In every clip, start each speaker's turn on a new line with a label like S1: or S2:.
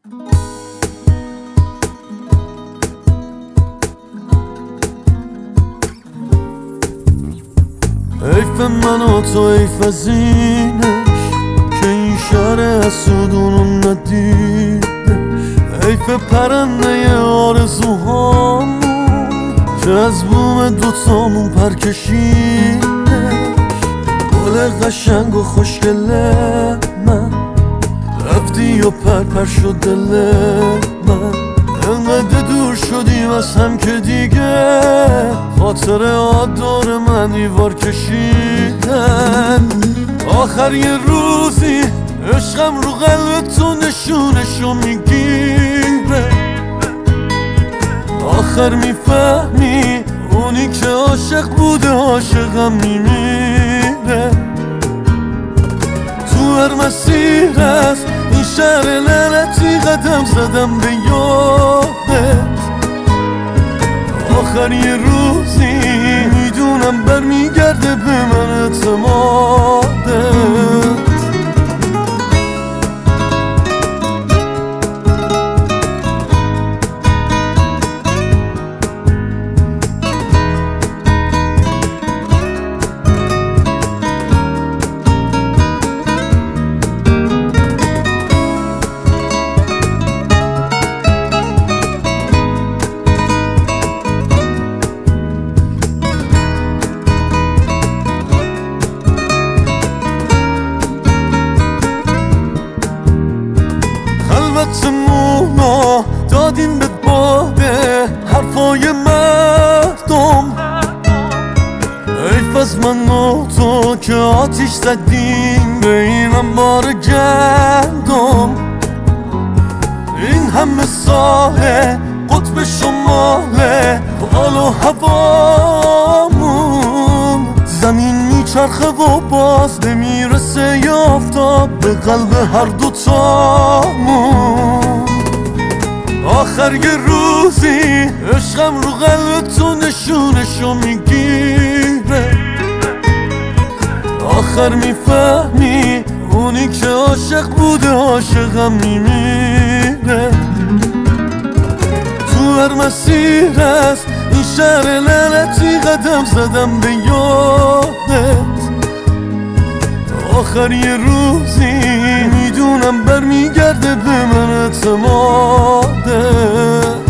S1: حیف من و تو، حیف از اینش که این شهر حسودونو ندیدش. حیف پرنده آرزوهامون که از بوم دوتامون پر کشیدش. گل قشنگ و خوشگل من رفتی و پر شد دل من. انقدر دور شدیم از هم که دیگه خاطره ها دور من دیوار کشیدن. آخر یه روزی عشقم رو قلب تو نشونشو میگیره. آخر میفهمی اونی که عاشق بوده عاشقم میمیره. تو هر مسیر از این شهر لعنتی قدم زدم به یادت. آخر یه روزی میدونم برمیگرده به من اعتمادت. خلوتمونا دادیم به باده حرفای مردم. حیف از من و تو که آتیش زدیم به این انبار گندم. این همه ساله قطب شماله حال و هوامون. زمین میچرخه و باز نمیرسه یا آفتاب به قلب هر دوتامون. آخر یه روزی عشقم رو قلب تو نشونشو میگیره. آخر میفهمی اونی که عاشق بوده عاشقم میمیره. تو هر مسیر از این شهر لعنتی قدم زدم به یادت. آخر یه روزی میدونم برمیگرده به من اعتمادت.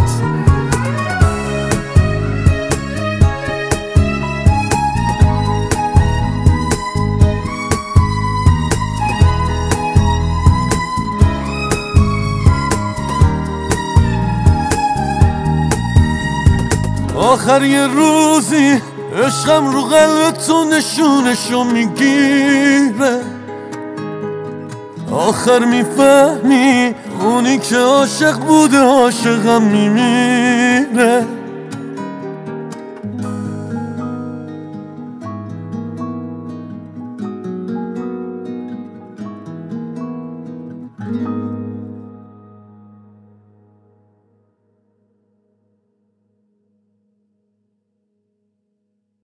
S1: آخر یه روزی عشقم رو قلب تو نشونشو میگیره. آخر میفهمی اونی که عاشق بوده عاشقم میمیره.